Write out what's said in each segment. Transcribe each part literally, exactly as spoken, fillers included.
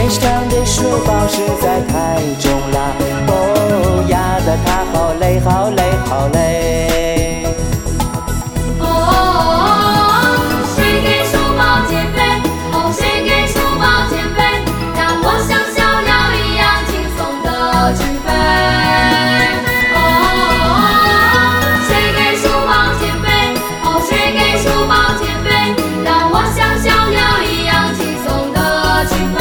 背上的书包实在太重了，哦，压得他好累好累好累。 哦，谁给书包减肥？哦，谁给书包减肥？让我像小鸟一样轻松地去飞。哦，谁给书包减肥？哦，谁给书包减肥？让我像小鸟一样轻松地去飞。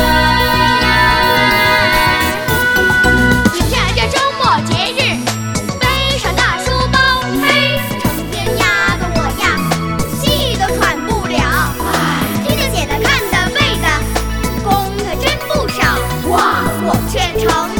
迎接着周末节日，背上大书包，嘿，成天压得我呀，气都喘不了。唉，听得写的看的背的，功课真不少，哇，我却成